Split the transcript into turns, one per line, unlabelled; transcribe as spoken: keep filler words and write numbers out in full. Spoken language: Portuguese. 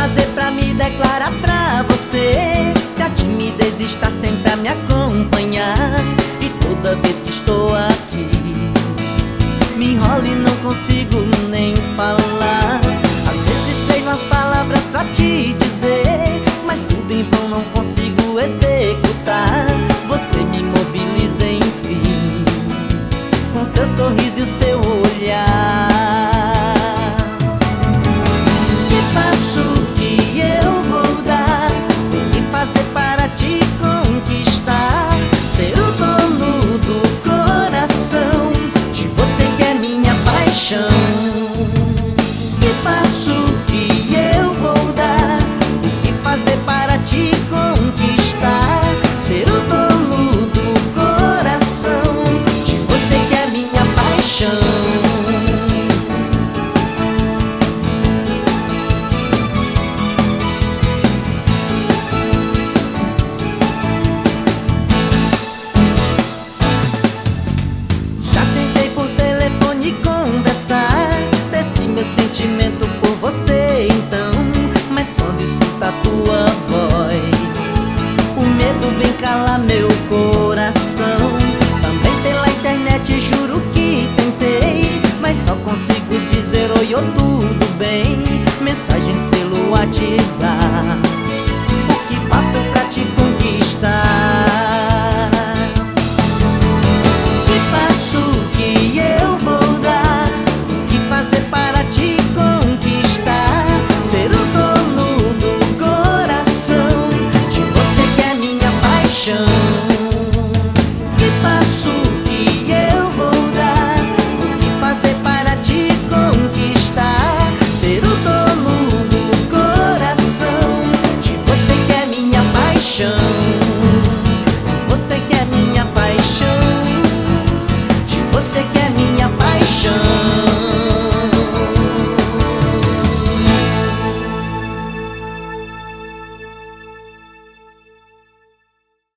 fazer pra me declarar pra você? Se a timidez está sempre a me acompanhar, e toda vez que estou aqui me enrolo e não consigo nem falar. Às vezes treino as palavras pra te dizer, mas tudo em vão, não consigo executar. Você me mobiliza, enfim, com seu sorriso e o seu olhar. Que passo que eu vou dar? O que fazer para te conquistar? Ser o dono do coração de você que é minha paixão. Que passo que eu vou dar? O que fazer para te conquistar? Ser o dono do coração de você que é minha paixão. Sentimento por você então, mas quando escuto a tua voz, o medo vem calar meu coração. Também pela internet juro que tentei, mas só consigo dizer oi ou tudo bem. Mensagens pelo WhatsApp, o que faço pra